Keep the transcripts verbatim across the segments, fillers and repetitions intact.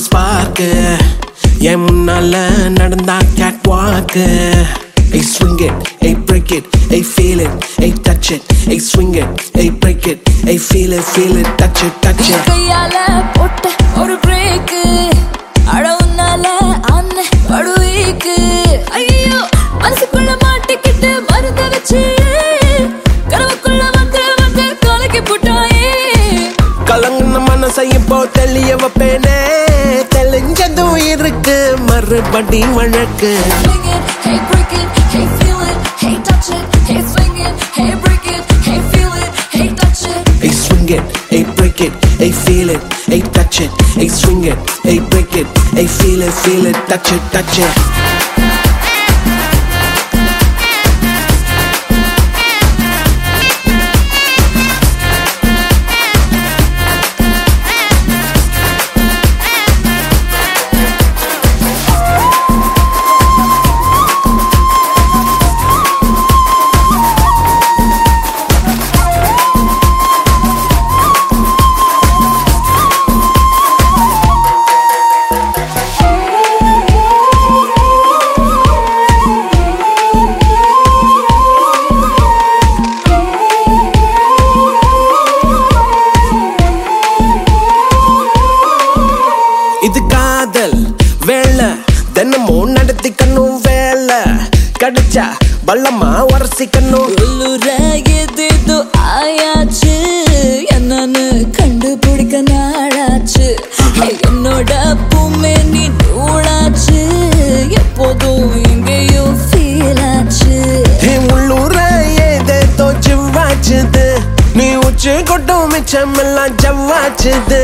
spark. என் முன்னால நடந்தா catwalk. Hey, swing it, hey, break it, hey, feel it, hey, touch it, hey, swing it, hey, break it, hey, feel it, feel it, touch it, touch it. கையால போட்ட ஒரு break, அட உன்னால ஆன படு weak. ஐயோ மனசுக்குள்ள மாட்டிக்கிட்டு மருந்த வச்சு கனவுக்குள்ள வந்து வந்து கலக்கி போட்டாயே. கலங்குன மனசை இப்போ தெளிய வைப்பேனே, தெளிஞ்சதும் இருக்கு மறுபடி வழக்கு. Hey, break it, hey, feel it, hey, touch it, hey, swing it, hey, break it, hey, feel it, hey, touch it. Hey, swing it, hey, break it, hey, feel it, hey, touch it, hey, swing it, hey, break it, hey, feel it, feel it, touch it, touch it. இது காதல் வேலை தினமும் நடத்திக்கணும் வேலை கிடைச்சா பள்ளமா உரசிக்கணும். உள்ளுர எதேதோ ஆயாச்சு என்னன்னு கண்டுபிடிக்க நாளாச்சு. என்னோட பூமே நீ நூலாச்சு எப்போதும் எங்கேயோ ஃபீல் ஆச்சு. உள்ளூர ஏதேதோ ஜிவ்வாச்சுது நீ உச்சி கொட்டும் மிச்சம் எல்லாம் ஜவ்வாச்சுது.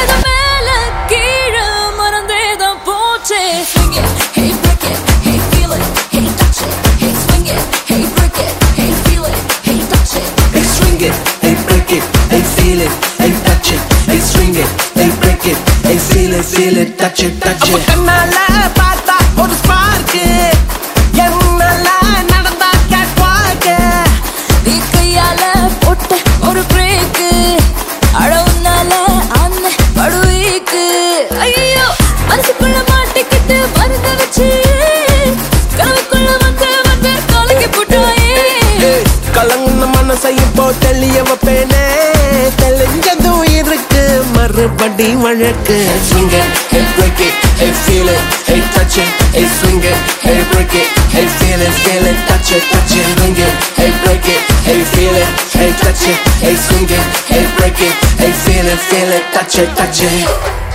Swing it, hey, break it, hey, feel it, hey, touch it, hey, swing it, hey, break it, hey, feel it, hey, touch it. Hey, swing it, hey, break it, hey, feel it, hey, touch it, hey, swing it, hey, break it, hey, feel it, feel it, touch it, touch it. கண்ணால பார்த்தா ஒரு spark, என்னால நடந்தா catwalk. நீ கையால போட்ட ஒரு break, அட உன்னால ஆன படு weak. ஐயோ மனசுக்குள்ள மாட்டிக்கிட்டு மருந்த வச்சு கனவுக்குள்ள வந்து வந்து கலக்கி போட்டாயே. கலங்குன மனசை இப்போ தெளிய வைப்பேனே, தெளிஞ்சதும் இருக்கு மறுபடி வழக்கு. Swing it, hey, break it, hey, feel it, hey, touch it, hey, swing it, hey, break it, hey, feel it, feel it, touch it, touch it. Swing it, hey, break it, hey, feel it, hey, touch it, hey, swing it, hey, break it, hey, feel it, feel it, touch it, touch it.